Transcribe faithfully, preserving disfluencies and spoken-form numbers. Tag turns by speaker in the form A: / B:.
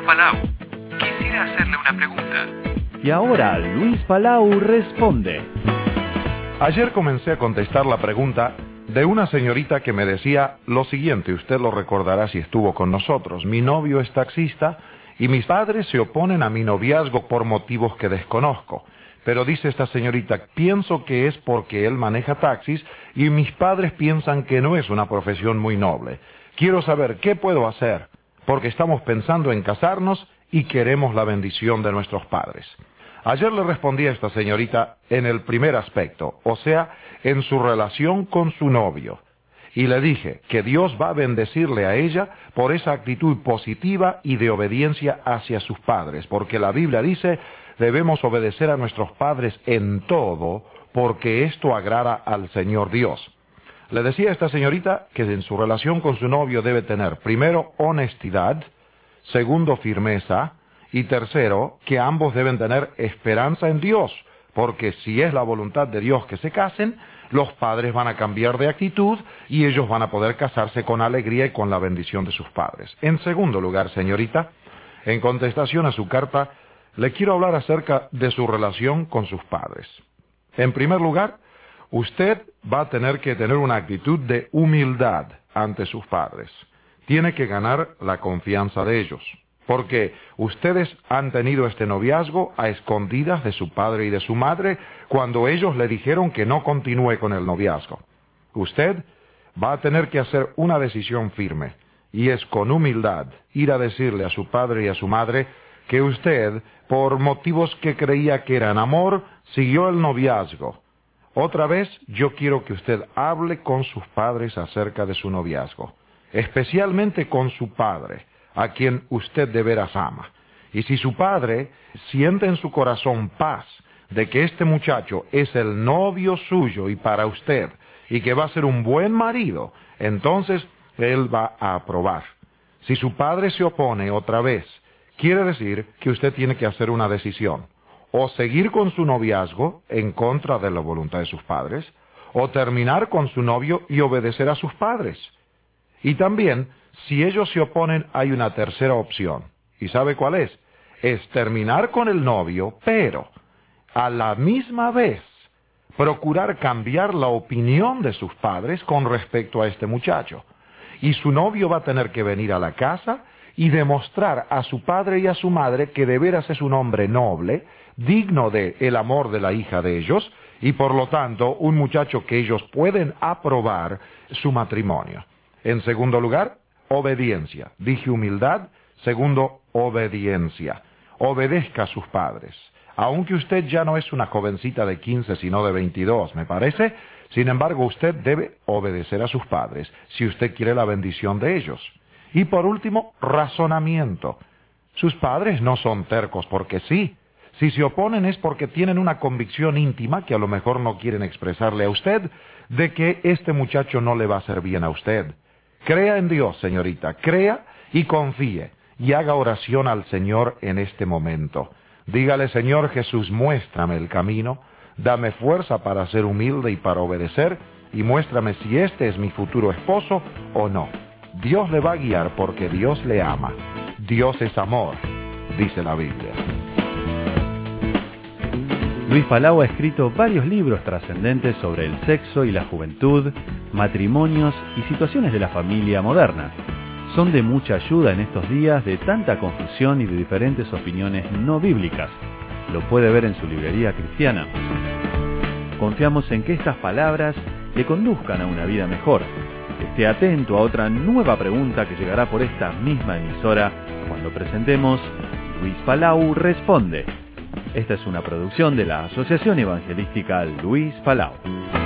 A: Palau. Quisiera hacerle una pregunta.
B: Y ahora Luis Palau responde.
C: Ayer comencé a contestar la pregunta de una señorita que me decía lo siguiente, usted lo recordará si estuvo con nosotros. Mi novio es taxista y mis padres se oponen a mi noviazgo por motivos que desconozco. Pero dice esta señorita, pienso que es porque él maneja taxis y mis padres piensan que no es una profesión muy noble. Quiero saber qué puedo hacer, porque estamos pensando en casarnos y queremos la bendición de nuestros padres. Ayer le respondí a esta señorita en el primer aspecto, o sea, en su relación con su novio. Y le dije que Dios va a bendecirle a ella por esa actitud positiva y de obediencia hacia sus padres, porque la Biblia dice, debemos obedecer a nuestros padres en todo, porque esto agrada al Señor Dios. Le decía a esta señorita que en su relación con su novio debe tener, primero, honestidad, segundo, firmeza, y tercero, que ambos deben tener esperanza en Dios, porque si es la voluntad de Dios que se casen, los padres van a cambiar de actitud y ellos van a poder casarse con alegría y con la bendición de sus padres. En segundo lugar, señorita, en contestación a su carta, le quiero hablar acerca de su relación con sus padres. En primer lugar, usted va a tener que tener una actitud de humildad ante sus padres. Tiene que ganar la confianza de ellos, porque ustedes han tenido este noviazgo a escondidas de su padre y de su madre cuando ellos le dijeron que no continúe con el noviazgo. Usted va a tener que hacer una decisión firme, y es con humildad ir a decirle a su padre y a su madre que usted, por motivos que creía que eran amor, siguió el noviazgo. Otra vez, yo quiero que usted hable con sus padres acerca de su noviazgo, especialmente con su padre, a quien usted de veras ama. Y si su padre siente en su corazón paz de que este muchacho es el novio suyo y para usted, y que va a ser un buen marido, entonces él va a aprobar. Si su padre se opone otra vez, quiere decir que usted tiene que hacer una decisión, o seguir con su noviazgo en contra de la voluntad de sus padres, o terminar con su novio y obedecer a sus padres. Y también, si ellos se oponen, hay una tercera opción. ¿Y sabe cuál es? Es terminar con el novio, pero a la misma vez procurar cambiar la opinión de sus padres con respecto a este muchacho. Y su novio va a tener que venir a la casa y demostrar a su padre y a su madre que de veras es un hombre noble, digno de el amor de la hija de ellos, y por lo tanto un muchacho que ellos pueden aprobar su matrimonio. En segundo lugar, obediencia. Dije humildad, segundo, obediencia. Obedezca a sus padres. Aunque usted ya no es una jovencita de quince, sino de veintidós, me parece, sin embargo usted debe obedecer a sus padres, si usted quiere la bendición de ellos. Y por último, razonamiento. Sus padres no son tercos porque sí. Si se oponen es porque tienen una convicción íntima que a lo mejor no quieren expresarle a usted de que este muchacho no le va a hacer bien a usted. Crea en Dios, señorita, crea y confíe, y haga oración al Señor en este momento. Dígale, Señor Jesús, muéstrame el camino, dame fuerza para ser humilde y para obedecer, y muéstrame si este es mi futuro esposo o no. Dios le va a guiar porque Dios le ama. Dios es amor, dice la Biblia.
B: Luis Palau ha escrito varios libros trascendentes sobre el sexo y la juventud, matrimonios y situaciones de la familia moderna. Son de mucha ayuda en estos días de tanta confusión y de diferentes opiniones no bíblicas. Lo puede ver en su librería cristiana. Confiamos en que estas palabras le conduzcan a una vida mejor. Esté atento a otra nueva pregunta que llegará por esta misma emisora cuando presentemos Luis Palau Responde. Esta es una producción de la Asociación Evangelística Luis Palau.